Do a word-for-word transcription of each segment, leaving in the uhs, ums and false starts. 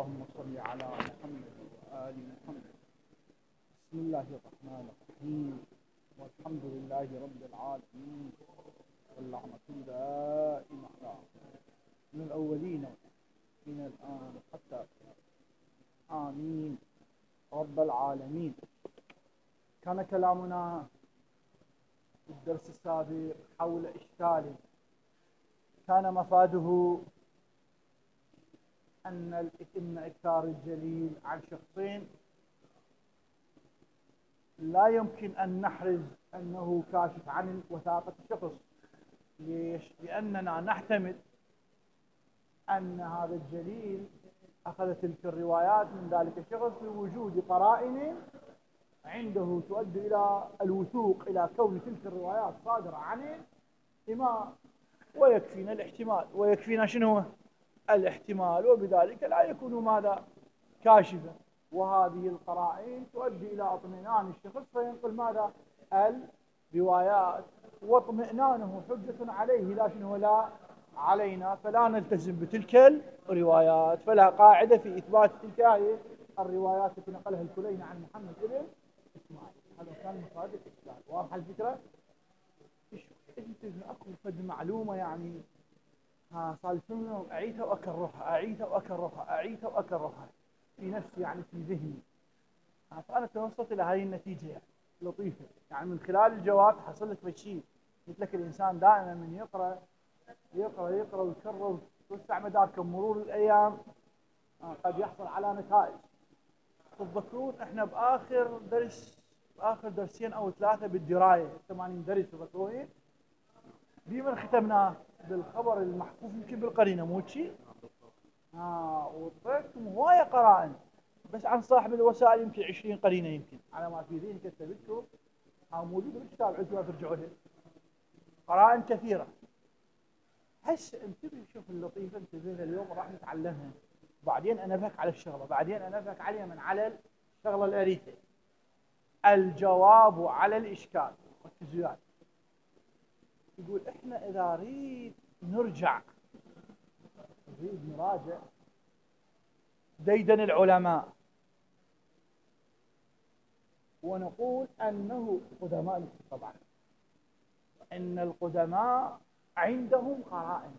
اللهم صل على محمد وآل محمد. بسم الله الرحمن الرحيم، والحمد لله رب العالمين، واللعنة دائمة على من الأولين من الآن حتى آمين رب العالمين. كان كلامنا في الدرس السابق حول إشكال كان مفاده أن الإثم إكثار الجليل عن شخصين لا يمكن أن نحرز أنه كاشف عن وثاقة الشخص. ليش؟ لأننا نحتمل أن هذا الجليل أخذ تلك الروايات من ذلك الشخص بوجود قرائن عنده تؤدي إلى الوثوق إلى كون تلك الروايات صادرة عن الإمام، ويكفينا الاحتمال ويكفينا شنو الاحتمال، وبذلك لا يكون ماذا كاشفا. وهذه القرائن تؤدي إلى اطمئنان الشخص فينقل ماذا الروايات، واطمئنانه حجة عليه لا شنو لا علينا، فلا نلتزم بتلك الروايات. فلا قاعدة في إثبات تلك الروايات التي نقلها الكلين عن محمد بن إسماعيل. هذا كان مفاد الإشكال. واضحة الفكرة؟ انت اكو فد معلومة يعني ها صالحون أعيدها وأكررها أعيدها وأكررها أعيدها وأكررها في نفسي، يعني في ذهني. فأنا توصلت إلى هذه النتيجة يعني لطيفة، يعني من خلال الجواب حصل لك بشيء. قلت لك الإنسان دائما من يقرأ يقرأ يقرأ ويكرر توسع مدارك مرور الأيام قد يحصل على نتائج. تتذكرون احنا بآخر درس آخر درسين أو ثلاثة بالدراية ثمانين درس، تذكرون بمن ختمناه بالخبر المحفوف يمكن بالقرينة مو شيء؟ اه وطلعتكم هواية قرائن بس عن صاحب الوسائل يمكن عشرين قرينة، يمكن على ما في ذهني كتبتكم ها موجود بالكتاب عندكم ترجعوا له قرائن كثيرة. هسه انتبه شوف اللطيفة، انتبه اليوم راح نتعلمها، بعدين انبهك على الشغلة، بعدين انبهك عليها من على الشغلة الأريثة. الجواب على الإشكال. ركزوا يعني. يقول احنا اذا نريد نرجع نريد نراجع ديدن العلماء ونقول انه قدماء طبعا ان القدماء عندهم قرائن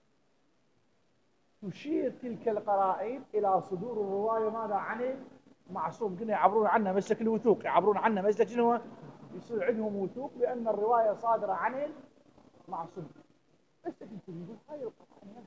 تشير تلك القرائن الى صدور الروايه ماذا عن المعصوم. قلنا يعبرون عنها مسلك الوثوق، يعبرون عنها مسلك شنو؟ يصير عندهم وثوق بان الروايه صادره عن المعصوم. بس انت تقول هاي القرائن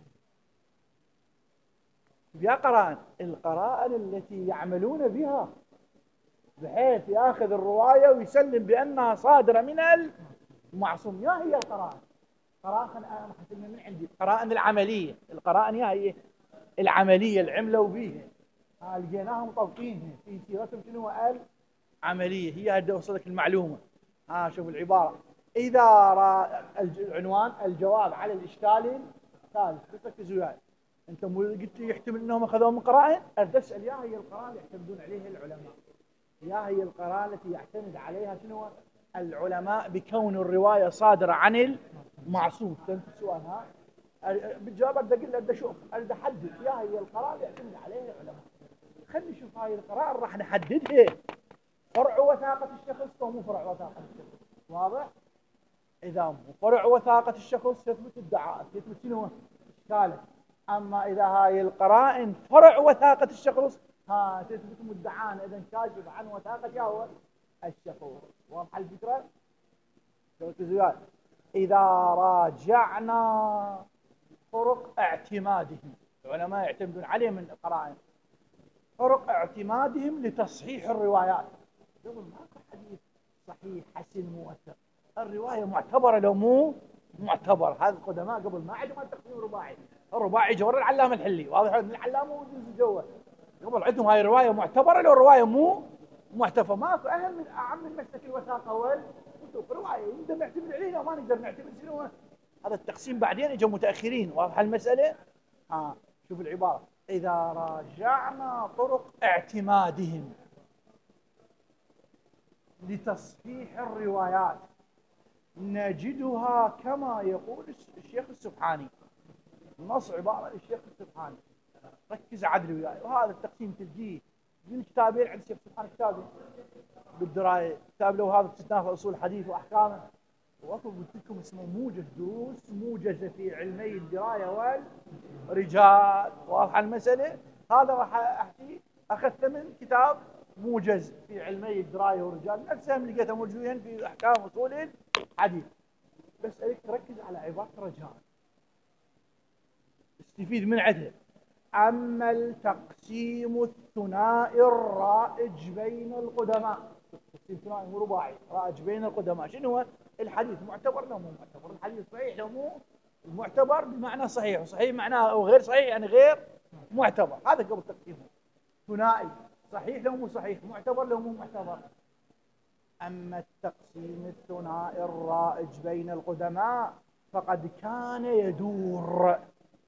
يا قرائن القرائن التي يعملون بها بحيث ياخذ الروايه ويسلم بانها صادره من المعصوم. يا هي القرائن قرائن انا حسبنا من عندي القرائن العمليه، القرائن يا هي العمليه العملوا بيها لقيناهم مطبقينها في سيرتهم شنو العمليه. هي هدي اوصلك المعلومه. ها شوف العباره اذا را العنوان الجواب على الاشكال الثالث. ركزوا وياي، انت مو قلت لي يحتمل انهم اخذوها من قرائن؟ اريد اسال يا هي القرائن يعتمدون عليها العلماء، يا هي القرائن التي يعتمد عليها شنو العلماء بكون الروايه صادره عن المعصوم. فهمت السؤال؟ ها بالجواب اريد اقول اريد اشوف اريد احدد يا هي القرائن يعتمد عليها العلماء. خلينا نشوف هاي القرائن راح نحددها فرع وثاقه الشخص او مو فرع وثاقه الشخص. واضح؟ اذا مو فرع وثاقه الشخص تثبت الدعاء، تثبت شنو اشكاله. اما اذا هاي القرائن فرع وثاقه الشخص ها تثبت مدعانا اذا كاشف عن وثاقه يا هو الشخص. واضحه الفكره؟ ركزوا. اذا راجعنا طرق اعتمادهم، العلماء يعتمدون عليه من القرائن طرق اعتمادهم لتصحيح الروايات. يقول ماكو حديث صحيح حسن موثق، الروايه معتبره لو مو معتبر. هذا القدماء قبل ما عندهم التقسيم الرباعي، الرباعي جور العلامه الحلي، واضح ان العلامه موجود جوه. قبل عندهم هاي الروايه معتبره لو الروايه مو معتبره. ماكو اهم من اعم من مسلك الوثاقه والوثوق. الروايه نقدر نعتمد عليها وما نقدر نعتمد شنو. هذا التقسيم بعدين اجوا متاخرين. واضحه المساله؟ ها شوف العباره اذا راجعنا طرق اعتمادهم لتصحيح الروايات نجدها كما يقول الشيخ السبحاني. نص عبارة الشيخ السبحاني ركز عدل وياي. وهذا التقسيم تلقيه من كتابين عند الشيخ سبحان كتابين بالدرايه، كتاب له هذا استثناء اصول الحديث واحكامه، واكو قلت لكم اسمه موجز، دروس موجزه في علمي الدرايه والرجال. واضحه المساله؟ هذا راح احكي اخذته من كتاب موجز في علمي الدرايه والرجال، نفسهم لقيتها موجودين في احكام اصول الحديث. بس اريد تركز على عباره رجال استفيد من عدها. اما التقسيم الثنائي الرائج بين القدماء، تقسيم ثنائي مو رباعي، رائج بين القدماء، شنو هو؟ الحديث معتبر لو مو معتبر؟ الحديث صحيح لو مو المعتبر بمعنى صحيح، وصحيح معناه او غير صحيح يعني غير معتبر. هذا قبل تقسيمه ثنائي، صحيح لو مو صحيح، معتبر لو مو معتبر. اما التقسيم الثنائي الرائج بين القدماء فقد كان يدور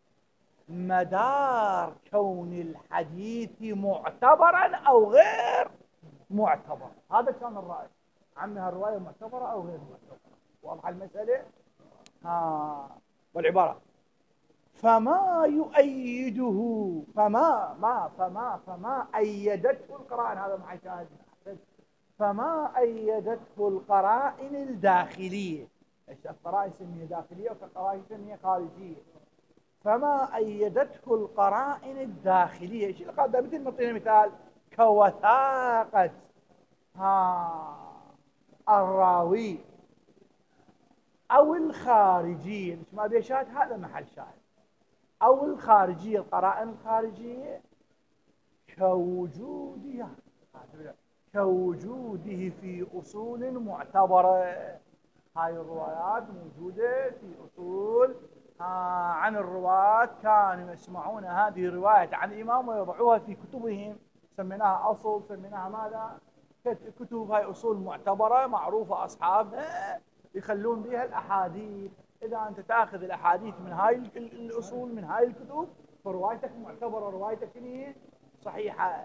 مدار كون الحديث معتبرا او غير معتبر. هذا كان الرائج، عمها الروايه معتبره او غير معتبره. واضحه المساله؟ ها والعباره فما يؤيده، فما ما فما فما ايدته القرائن، هذا محل شاهد، فما ايدته القرائن الداخليه. القرائن سميه داخليه والقرائن سميه خارجيه. فما أيدته القرائن الداخلية، ايش القاعدة؟ مثل ما نعطينا مثال كوثاقة ها الراوي أو الخارجية، مش ما بيه شاهد، هذا محل شاهد. أو الخارجية، القرائن الخارجية كوجودها كوجوده في أصول معتبرة. هاي الروايات موجودة في أصول آه عن الرواة، كانوا يسمعون هذه الرواية عن الإمام ويضعوها في كتبهم، سميناها أصل، سميناها ماذا؟ كتب. هاي أصول معتبرة معروفة أصحابها يخلون بها الأحاديث. إذا أنت تأخذ الأحاديث من هاي الأصول من هاي الكتب فروايتك معتبرة، روايتك صحيحة.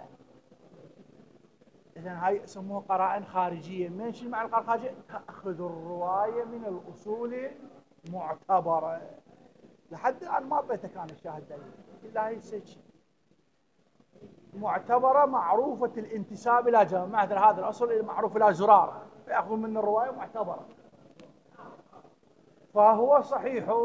إذن هاي يسموها قرائن خارجية. من شو معنى القرائن الخارجية؟ تأخذ الرواية من الأصول المعتبرة. لحد الآن ما أعطيتك أنا الشاهد دليل، إلا هي السج معتبرة معروفة الانتساب إلى جماعة، مثل هذا الأصل معروف إلى زرارة، فيأخذ من الرواية معتبرة، فهو صحيح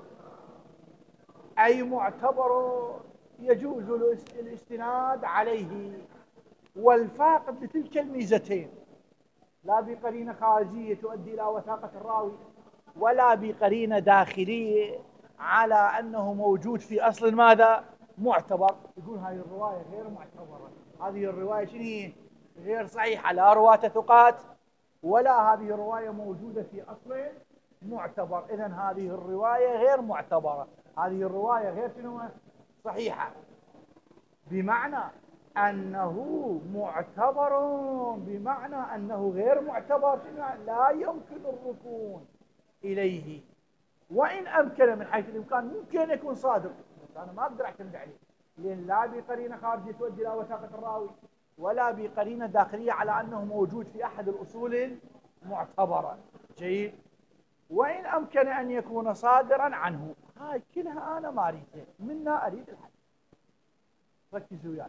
أي معتبر يجوز الاستناد عليه. والفاقد لتلك الميزتين، لا بقرينة خارجية تؤدي إلى وثاقة الراوي، ولا بقرينة داخلية على أنه موجود في أصل ماذا؟ معتبر. يقول هذه الرواية غير معتبرة، هذه الرواية شنو هي؟ غير صحيحة، لا رواة ثقات، ولا هذه الرواية موجودة في أصل معتبر. إذن هذه الرواية غير معتبرة، هذه الرواية غير شنو؟ صحيحة. بمعنى أنه معتبر، بمعنى أنه غير معتبر لا يمكن الركون إليه، وإن أمكن من حيث الإمكان ممكن يكون صادق، بس أنا ما أقدر أعتمد عليه، لأن لا بقرينة خارجية تؤدي إلى وثاقة الراوي، ولا بقرينة داخلية على أنه موجود في أحد الأصول المعتبرة. جيد. وإن أمكن أن يكون صادرا عنه. هاي كلها أنا ما أريدها، منا أريد الحديث. ركزوا وياي.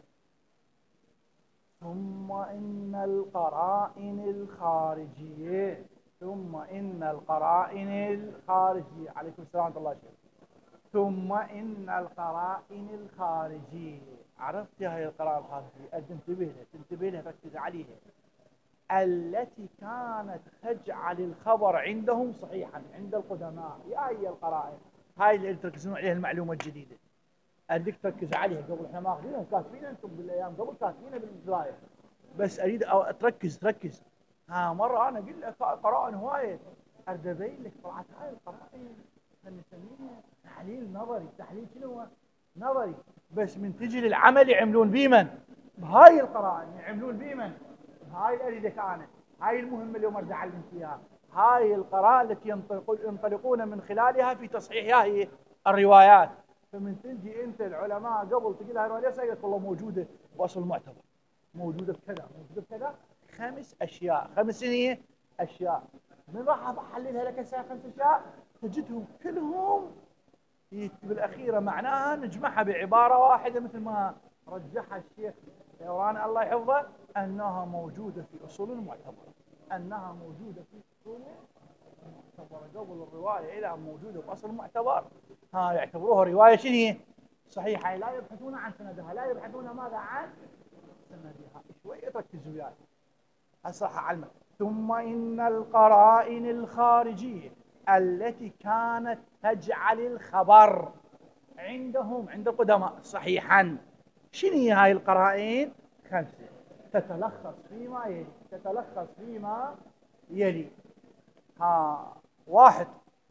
ثم إن القرائن الخارجية، ثم إن القرائن الخارجية، عليكم السلام ورحمة الله وبركاته. ثم إن القرائن الخارجية، عرفت هاي القرائن الخارجية؟ أنت تنتبه لها، تنتبه لها، ركز عليها. التي كانت تجعل الخبر عندهم صحيحا عند القدماء. يا هي القرائن هاي اللي تركزون عليها، المعلومة الجديدة أريدك تركز عليها. قبل احنا ماخذينها كاتبينها انتم بالايام قبل، كاتبينها بالبدايه، بس اريد أو تركز تركز. ها مره انا اقول لك قرائن هوايه، اريد ابين لك طلعت هاي القرائن نسميها تحليل نظري. تحليل شنو؟ نظري. بس من تجي للعمل يعملون بيمن بهاي القرائن، يعملون بيمن هاي. اريدك انا هاي المهمه اليوم اريد اعلمك اياها. هاي القرائن التي ينطلقون من خلالها في تصحيح هاي الروايات. فمن تجي انت العلماء قبل تقول لها روايه سيئه والله موجوده باصل المعتبر، موجوده بكذا، موجوده بكذا، خمس اشياء، خمس هي اشياء. من راح احللها لك هسه خمس اشياء تجدهم كلهم بالأخيرة معناها نجمعها بعبارة واحدة مثل ما رجحها الشيخ ثوران الله يحفظه، أنها موجودة في أصول معتبرة، أنها موجودة في أصول معتبرة قبل الرواية إلى موجودة في أصل معتبر. ها يعتبروها رواية شنو هي؟ صحيحة، لا يبحثون عن سندها، لا يبحثون ماذا عن سندها. شوية ركزوا وياي أصح علمك. ثم إن القرائن الخارجية التي كانت تجعل الخبر عندهم عند القدماء صحيحا، شنو هي هاي القرائن؟ خمسة، تتلخص فيما يلي، تتلخص فيما يلي. ها واحد،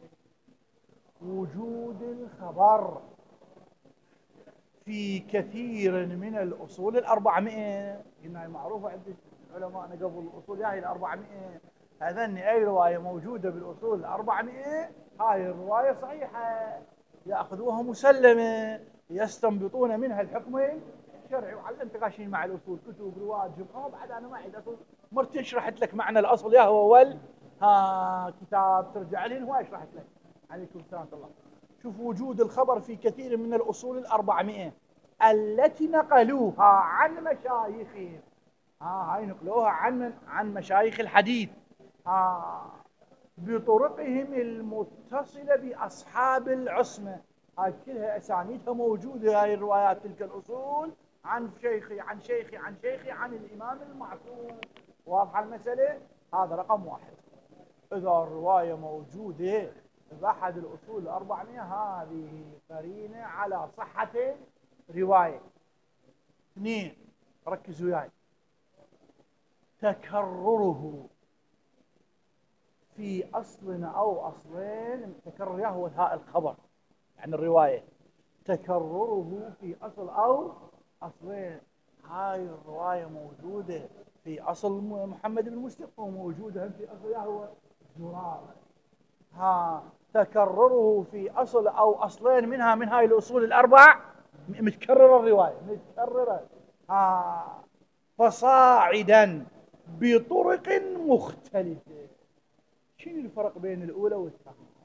وجود الخبر في كثير من الأصول الأربعمائة، قلنا معروفة عند علماءنا قبل الأصول هاي الأربعمائة، هذن أي رواية موجودة بالأصول الأربعمائة هاي الرواية صحيحة، يأخذوها مسلمة، يستنبطون منها الحكم الشرعي. وعلمت غاشين مع الأصول كتب روايات جمعة، بعد أنا ما عندي أصول مرتين شرحت لك معنى الأصل يا هو وال ها كتاب ترجع لين هو شرحت لك. عليكم السلام الله. شوف وجود الخبر في كثير من الأصول الأربعمائة التي نقلوها عن مشايخهم، ها هاي نقلوها عن عن مشايخ الحديث، ها بطرقهم المتصلة بأصحاب العصمة، هاي كلها أسانيدها موجودة هاي الروايات تلك الأصول عن شيخي عن شيخي عن شيخي عن الإمام المعصوم. واضحة المسألة؟ هذا رقم واحد. إذا الرواية موجودة بأحد الأصول الأربعمائة هذه قرينة على صحة رواية. اثنين، ركزوا وياي، تكرره في أصل أو أصلين، تكرر هو هاء الخبر يعني الرواية، تكرره في أصل أو أصلين. هاي الرواية موجودة في أصل محمد بن مسلم وموجودة في أصل هو زرارة. ها تكرره في أصل أو أصلين منها من هاي الأصول الأربع متكررة الرواية متكررة. ها فصاعدا بطرق مختلفة. شنو الفرق بين الأولى والثانية؟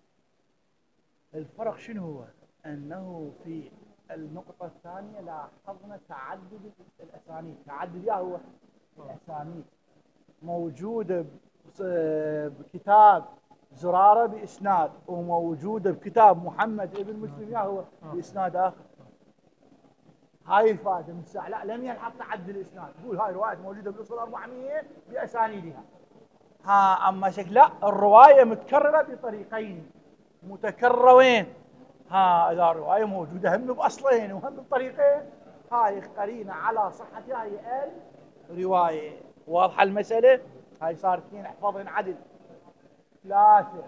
الفرق شنو هو؟ أنه في النقطة الثانية لاحظنا تعدد الأسانيد، تعدد يا هو الأسانيد موجودة بكتاب زرارة بإسناد، وموجودة بكتاب محمد ابن مسلم يا هو بإسناد آخر. هاي الفائدة من الساعة، لا لم يلحق تعدد الإسناد، تقول هاي رواية موجودة بالأصول الأربعمائة بأسانيدها. ها أما شكل لا، الرواية متكررة بطريقين متكررين. ها إذا الرواية موجودة هم بأصلين وهم بطريقين، هاي قرينة على صحة هاي الرواية. واضحة المسألة؟ هاي صار اثنين احفظهن عدل. ثلاثة،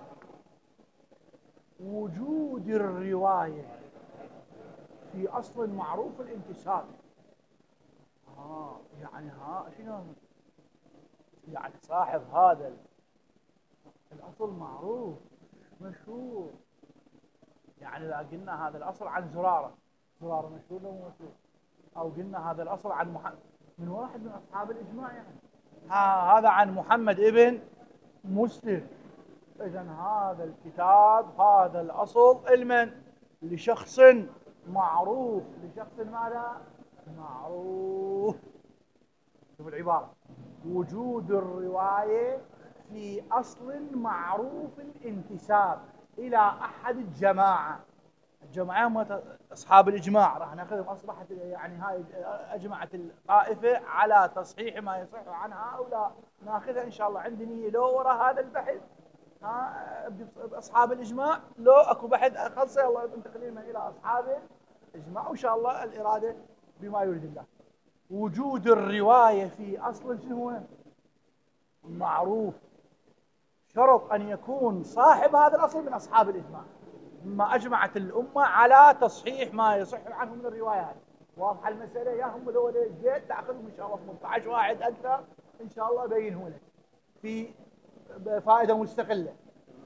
وجود الرواية في أصل معروف الانتساب. آه يعني ها شنو يعني صاحب هذا الأصل معروف مشهور، يعني إذا قلنا هذا الأصل عن زرارة، زرارة مشهور لو مشهور، أو قلنا هذا الأصل عن محمد من واحد من أصحاب الإجماع يعني ها هذا عن محمد ابن مسلم، إذا هذا الكتاب هذا الأصل المن لشخص معروف، لشخص ماذا؟ معروف. شوف العبارة، وجود الرواية في أصل معروف الانتساب إلى أحد الجماعة، الجماعة هم أصحاب الإجماع، راح ناخذهم أصبحت يعني هاي أجمعت الطائفة على تصحيح ما يصح عن هؤلاء، ناخذها إن شاء الله. عندي لو وراء هذا البحث ها بأصحاب الإجماع، لو أكو بحث خلصة الله انتقلين إلى أصحاب الإجماع وإن شاء الله الإرادة بما يريد الله. وجود الرواية في أصل شنو هو؟ معروف، شرط أن يكون صاحب هذا الأصل من أصحاب الإجماع، ما أجمعت الأمة على تصحيح ما يصح عنه من الروايات. واضحة المسألة؟ يا هم ذول جيت تأخذهم إن شاء الله ثمانية عشر واحد أكثر إن شاء الله بينه لك في فائدة مستقلة.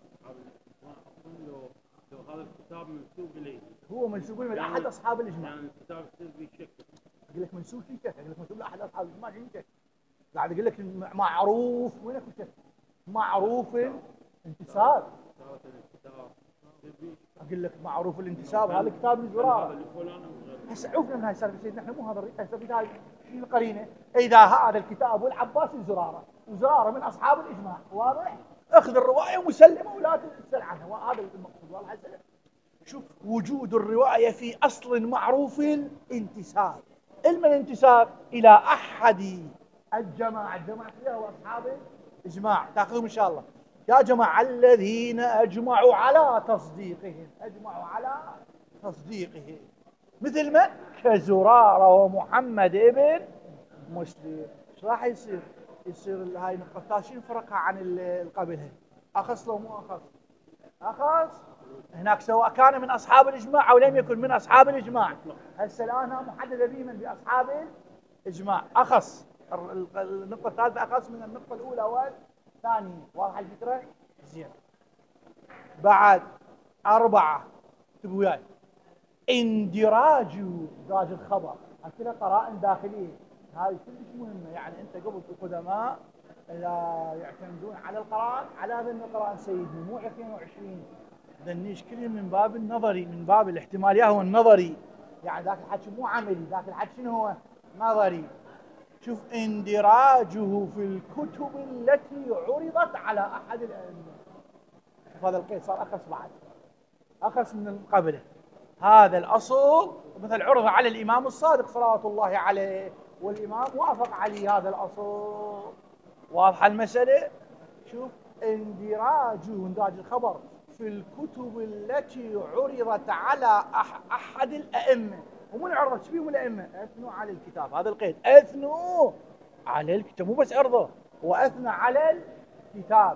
لو لو هذا الكتاب منسوب إليه، هو منسوب من أحد أصحاب الإجماع، يعني الكتاب يصير فيه شك. أقول لك منسوب فيه شك، أقول لك منسوب لأحد أصحاب الإجماع شيء شك، قاعد أقول لك معروف وينك شك، معروف انتساب. اقول لك معروف الانتساب، هذا كتاب من زراره. هذا لفلان أو غيره. هسه عوفنا من هاي السالفه سيدنا، احنا مو هذا الريق، هسه في هاي شنو القرينه؟ اذا هذا الكتاب والعباس الزراره، وزراره من اصحاب الاجماع، واضح؟ اخذ الروايه مسلمه ولا تسال عنها، وهذا المقصود. والله هسه شوف وجود الروايه في اصل معروف الانتساب. علم الانتساب الى احد الجماعه، الجماعه فيها واصحاب الاجماع، تاخذهم ان شاء الله. يا جماعه الذين اجمعوا على تصديقهم، اجمعوا على تصديقه، مثل من؟ كزرارة ومحمد ابن مسلم. ايش راح يصير؟ يصير هاي النقطة شنو فرقها عن القبلها؟ أخص لو مو أخص؟ أخص هناك سواء كان من أصحاب الإجماع أو لم يكن من أصحاب الإجماع. هسه الآن محددة بمن؟ بأصحاب الإجماع، أخص. النقطة الثالثة أخص من النقطة الأولى والثانية، واضحة الفكرة؟ زين. بعد أربعة، اكتبوا وياي. اندراج اندراج الخبر، هكذا قرائن داخليه، هذه كلش مهمه. يعني انت قبل القدماء لا يعتمدون على القرائن، على ذن القرائن سيدنا مو اثنين وعشرين ذنيش كلهم من باب النظري، من باب الاحتماليه هو النظري. يعني ذاك الحكي مو عملي، ذاك الحكي شنو هو؟ نظري. شوف اندراجه في الكتب التي عرضت على احد الائمه. شوف هذا القيد صار اخص بعد، اخص من قبله. هذا الأصل مثل عرض على الإمام الصادق صلوات الله عليه، والإمام وافق عليه هذا الأصل. واضحة المسألة؟ شوف اندراجه، اندراج الخبر في الكتب التي عرضت على أح أحد الأئمة. ومن عرضت فيهم الأئمة؟ أثنوا على الكتاب، هذا القيد، أثنوا على الكتاب، مو بس عرضه، وأثنى على الكتاب،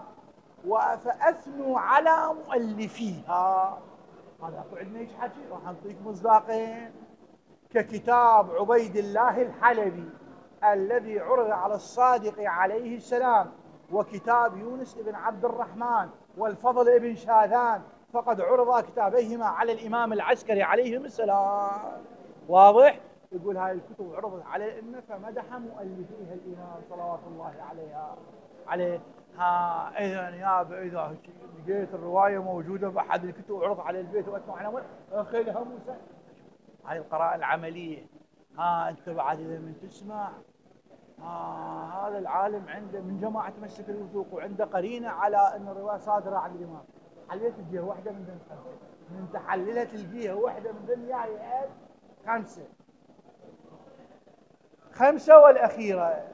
فأثنوا على مؤلفيها. هذا اكو عندنا هيك حكي، راح نعطيك مصداقين. ككتاب عبيد الله الحلبي الذي عرض على الصادق عليه السلام، وكتاب يونس بن عبد الرحمن والفضل بن شاذان، فقد عرض كتابيهما على الإمام العسكري عليهم السلام. واضح؟ يقول هاي الكتب عرضت على الأئمة فمدح مؤلفيها الإمام صلوات الله عليها عليه. ها اذا يا اذا لقيت الروايه موجوده باحد الكتب عرض على البيت واتوا على مر اخذها موسى. هاي القراءه العمليه. ها انت بعد اذا من تسمع ها هذا العالم عنده من جماعه تمسك الوثوق وعنده قرينه على ان الروايه صادره عن الامام، حليت تلقيها واحده من ذن خمسه، من تحللها تلقيها واحده من ذن يعني خمسه خمسه والاخيره.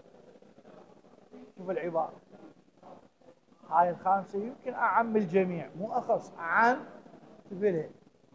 شوف العباره، هاي الخامسة يمكن أعم الجميع مو أخص، عن تبله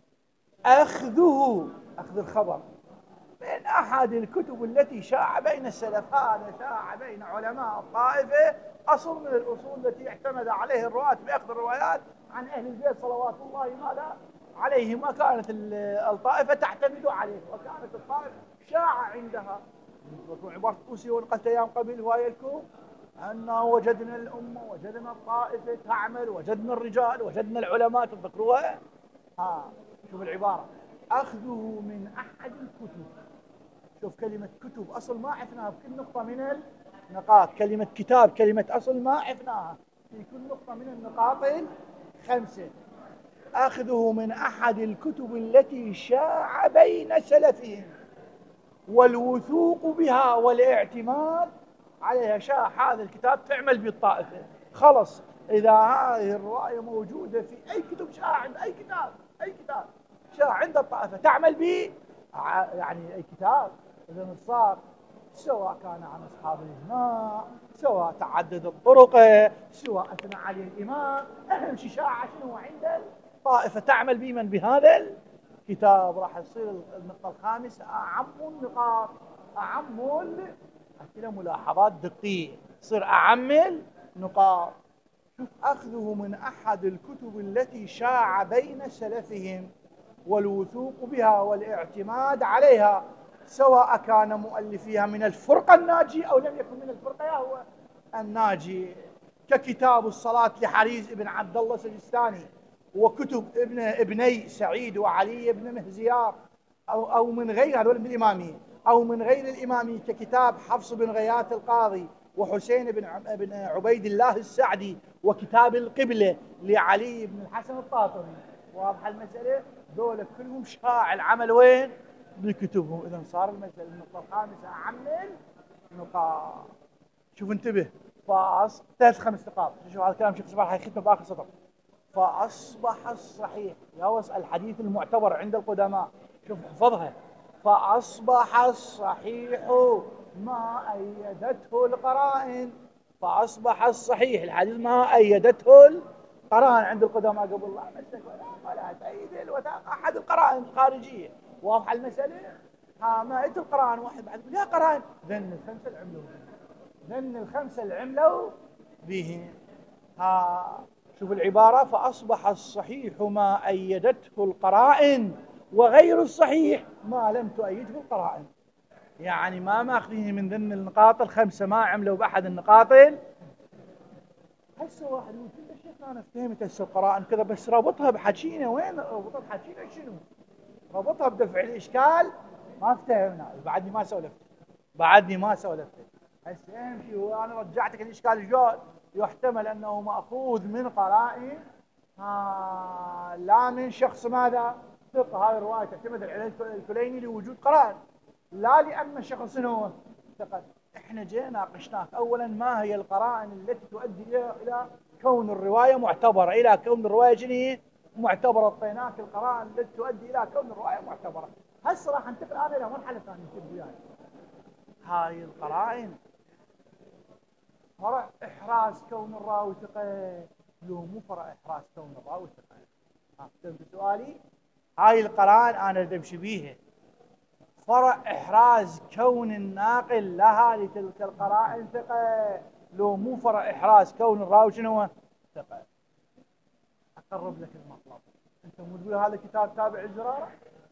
أخذه، أخذ الخبر من أحد الكتب التي شاع بين السلف. هذا شاع بين علماء الطائفة، أصل من الأصول التي اعتمد عليه الرواة بأخذ الروايات عن أهل البيت صلوات الله ماذا عليهم، وكانت الطائفة تعتمد عليه، وكانت الطائفة شاع عندها. عبارة الطوسي ونقلت أيام قبل هواية لكم أننا وجدنا الأمة، وجدنا الطائفة تعمل، وجدنا الرجال، وجدنا العلماء، تذكروها؟ ها شوف العبارة، أخذه من أحد الكتب. شوف كلمة كتب أصل ما عرفناها بكل نقطة من النقاط، كلمة كتاب كلمة أصل ما عرفناها في كل نقطة من النقاط الخمسة. أخذه من أحد الكتب التي شاع بين سلفهم والوثوق بها والاعتماد عليها. شاع هذا الكتاب تعمل بالطائفة، خلص إذا هذه الرواية موجودة في أي كتب، شاع عند أي كتاب، أي كتاب شاع عند الطائفة تعمل به، يعني أي كتاب إذا صار سواء كان عن أصحاب الإجماع، سواء تعددت طرقه، سواء أثنى عليه الإمام، أهم شيء شاع شنو عند الطائفة تعمل بمن بهذا الكتاب. راح يصير النقطة الخامسة أعم النقاط، أعم كلها ملاحظات دقيقة، تصير أعم النقاط. شوف أخذه من أحد الكتب التي شاع بين سلفهم والوثوق بها والاعتماد عليها، سواء كان مؤلفيها من الفرقة الناجي أو لم يكن من الفرقة هو الناجي، ككتاب الصلاة لحريز بن عبد الله السجستاني، وكتب ابن ابني سعيد وعلي بن مهزيار، أو أو من غير هذول من الإمامية، أو من غير الإمامي ككتاب حفص بن غياث القاضي وحسين بن بن عبيد الله السعدي، وكتاب القبلة لعلي بن الحسن الطاطري. واضحة المسألة؟ ذولا كلهم شاع العمل وين؟ بكتبهم. إذا صار المسألة النقطة الخامسة أعمل نقاط. شوف انتبه، فأص ثلاث خمس نقاط. شوف هذا الكلام شيخ صباح هيختم بآخر سطر. فأصبح الصحيح يوصل الحديث المعتبر عند القدماء. شوف احفظها. فأصبح الصحيح ما أيدته القرائن. فأصبح الصحيح الحديث ما أيدته القرائن عند القدماء قبل الله مسك ولا تأيد الوثاق أحد القرائن الخارجية. واضحة المسألة؟ ها ما أيد القرائن واحد بعد يا قرائن ذن الخمسة العملوا ذن الخمسة العملوا به. ها شوف العبارة. فأصبح الصحيح ما أيدته القرائن وغير الصحيح ما لم تؤيده القرائن. يعني ما ماخذين من ضمن النقاط الخمسة ما عملوا بأحد النقاط. هسه واحد يقول كل شيء أنا فهمت هسه القرائن كذا بس ربطها بحكينا وين؟ ربطها بحكينا شنو؟ ربطها بدفع الإشكال ما افتهمنا. بعدني ما سولفت بعدني ما سولفت هسه أهم شيء هو أنا رجعتك الإشكال جود. يحتمل أنه مأخوذ من قرائن آه لا من شخص ماذا؟ ثقة. هذه الرواية تعتمد على الكليني لوجود قرائن لا لأن شخص هو ثقة. احنا جينا ناقشناك أولا ما هي القرائن التي تؤدي إلى كون الرواية معتبرة، إلى كون الرواية جنيه معتبرة. اعطيناك القرائن التي تؤدي إلى كون الرواية معتبرة. هسه راح ننتقل أنا إلى مرحلة ثانية تبدو يعني. هاي القرائن فرع إحراز كون الراوي ثقة لو مو فرع إحراز كون الراوي ثقة. ها فهمت سؤالي؟ هاي القرائن أنا بدي أمشي بيها. فرع إحراز كون الناقل لها لتلك القرائن ثقة لو مو فرع إحراز كون الراوي شنو ثقة. أقرب لك المطلب. أنت مو تقول هذا كتاب تابع الزرارة؟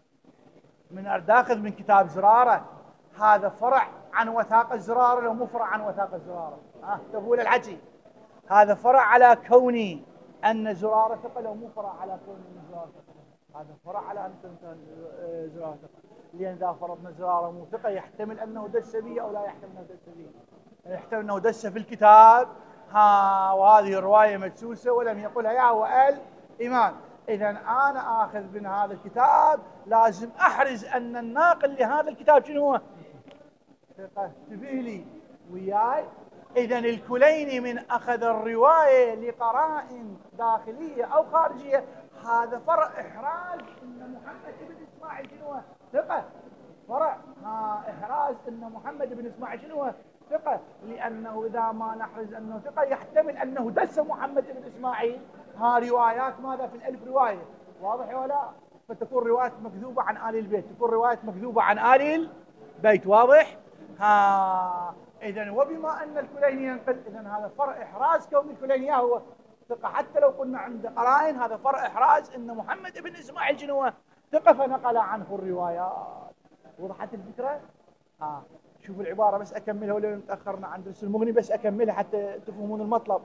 من أرداخذ من كتاب زرارة هذا فرع عن وثاق الزرارة لو مو فرع عن وثاق الزرارة. ها تقول الحكي هذا فرع على كوني أن زرارة ثقة لو مو فرع على كون زرارة ثقة. هذا فرع على أن زرارة ثقة. لأن إذا فرضنا زرارة مو ثقة يحتمل أنه دس به أو لا يحتمل أنه دس به. يحتمل أنه دس في الكتاب ها وهذه الرواية مدسوسة ولم يقلها يا هو الإمام. إذا أنا آخذ من هذا الكتاب لازم أحرز أن الناقل لهذا الكتاب شنو هو؟ ثقة. انتبه لي وياي. إذا الكليني من أخذ الرواية لقرائن داخلية أو خارجية هذا فرع إحراز أن محمد بن إسماعيل شنو هو؟ ثقة. فرع ها إحراز أن محمد بن إسماعيل شنو هو؟ ثقة. لأنه إذا ما نحرز أنه ثقة يحتمل أنه دس محمد بن إسماعيل. ها روايات ماذا في الألف رواية واضح ولا؟ فتكون رواية مكذوبة عن آل البيت تكون رواية مكذوبة عن آل البيت واضح؟ ها إذن وبما أن الكليني ينقل إذن هذا فرع إحراز كون الكليني هو ثقة. حتى لو قلنا عند قرائن هذا فرع إحراز أن محمد بن إسماعيل شنو ثقة فنقل عنه الروايات. وضحت الفكرة؟ ها شوفوا العبارة بس أكملها ولو تأخرنا عن درس المغني بس أكملها حتى تفهمون المطلب.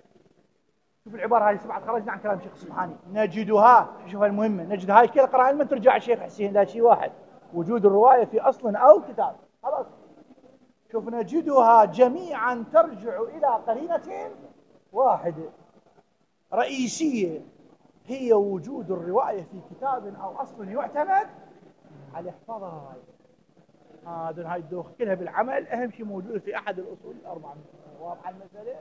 شوف العبارة هاي بعد خرجنا عن كلام الشيخ السبحاني. نجدها شوفها المهمة نجد هاي كل قرائن ما ترجع الشيخ حسين لا شيء واحد وجود الرواية في أصل أو كتاب خلاص. شوف نجدها جميعا ترجع إلى قرينة واحدة رئيسية هي وجود الرواية في كتاب أو أصل يعتمد على احفظها. هاي هذا هاي الدوخ كلها بالعمل أهم شيء موجودة في أحد الأصول الأربعة. واضحة المسألة؟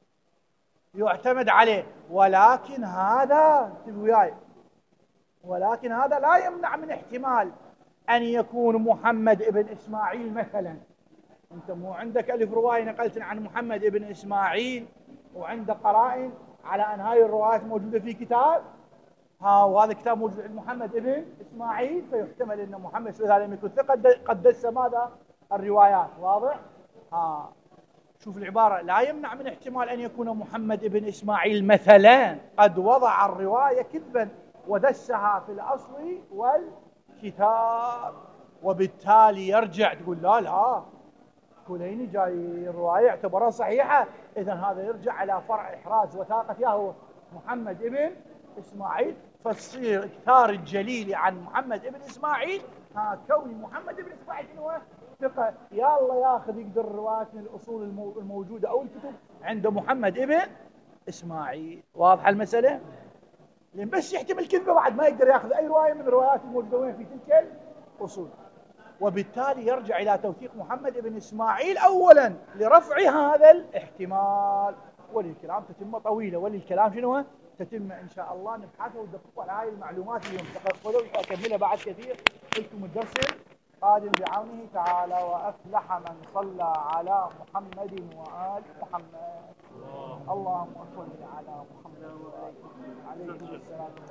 يعتمد عليه. ولكن هذا وياي ولكن هذا لا يمنع من احتمال أن يكون محمد ابن إسماعيل مثلا. أنت مو عندك ألف رواية نقلت عن محمد ابن إسماعيل وعندك قرائن على أن هاي الروايات موجودة في كتاب ها وهذا الكتاب موجود عند محمد ابن إسماعيل فيحتمل أن محمد إذا لم يكن ثقة قد دس ماذا الروايات. واضح؟ ها شوف العبارة لا يمنع من احتمال أن يكون محمد ابن إسماعيل مثلا قد وضع الرواية كذبا ودسها في الأصل والكتاب وبالتالي يرجع تقول لا لا كليني جاي الرواية اعتبرها صحيحة إذن هذا يرجع إلى فرع إحراز وثاقة ياهو محمد ابن إسماعيل فتصير إكثار الجليل عن محمد ابن إسماعيل ها كون محمد ابن إسماعيل هو ثقة يلا ياخذ يقدر روايات من الأصول الموجودة أو الكتب عند محمد ابن إسماعيل. واضحة المسألة؟ لأن بس يحتمل كذبة بعد ما يقدر ياخذ أي رواية من الروايات الموجودة في تلك الأصول، وبالتالي يرجع إلى توثيق محمد بن إسماعيل أولا لرفع هذا الاحتمال. وللكلام تتمة طويلة، وللكلام شنو تتم إن شاء الله نبحثه وندقق على هاي المعلومات اليوم تقصدوا أكملها بعد كثير لكم الدرس القادم بعونه تعالى. وأفلح من صلى على محمد وآل محمد. اللهم صل على محمد وآل محمد عليه السلام.